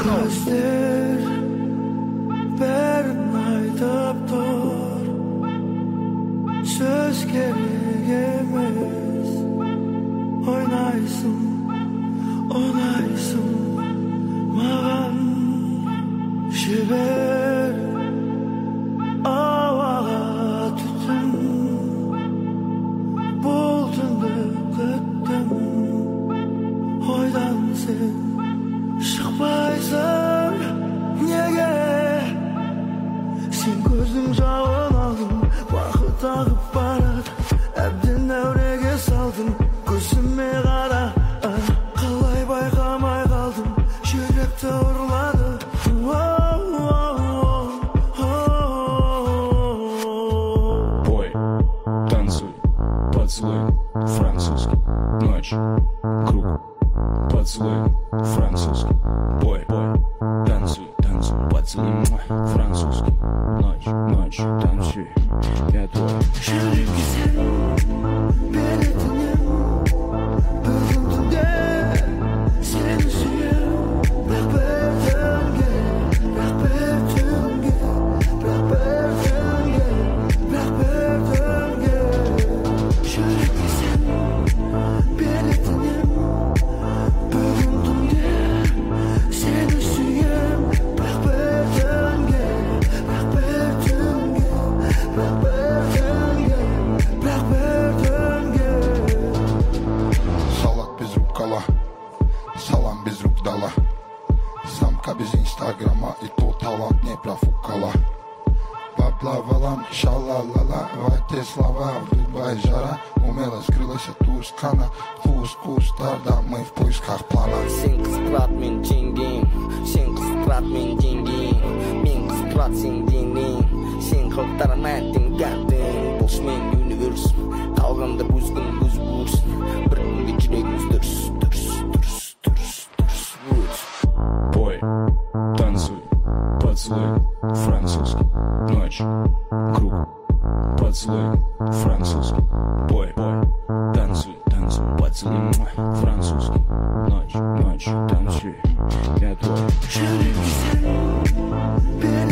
Көздер бәрін айтып тұр, сөз керек емес. Ойнайсың, ұнайсың маған, жібер ауаға түтін. Бұл түнді күттім, ойдан сен шықпайсың. Неге сен көздің жауын алдың, уақыт ағып барады, әбден әуреге салдың. Көзіме қара, қалай байқамай қалдым, жүректі ұрлады. Бой, танцуй, поцелуй, французский, ночь, круг, поцелуй, французский. Бой, танцуй, танцуй, поцелуй, французский, ночь, ночь, танцуй, я твой. Жүрекке сен беретінем, бүгін түнде сені сүйем. Бірақ бір түнге, бірақ бір түнге, бірақ бір түнге, бірақ бір түнге. Жүрекке сен беретінем, бүгін түнде сені сүйем. Бірақ бір түнге, бірақ бір түнге, бірақ бір түнге, бірақ бір түнге. Салат без рукола, салам без рук дала. Самка без инстаграма, и то талант не профукала. Поплавала, шалалала, в те слова, в Дубае жара. Умело скрылась от Тускана, вкус-вкус-тарда, мы в поисках плана. Сен қысқырат мен жеңгең, сен қысқырат мен жеңгең, мен қысқырат сен денең, сен қылықтармен теңгәдің. Бұл мен универс, қалғанда бұзғын бұз бұрсын, бір күнде жүрегіміз дұрыс, дұрыс, дұрыс, дұрыс, дұрыс, дұрыс. Бой, танцуй, поцелуй, французский, ночь, круг, поцелуй, французский. Бой, танцуй, танцуй, поцелуй, французский, ночь, ночь, танцуй, я твой. Жүрекке сен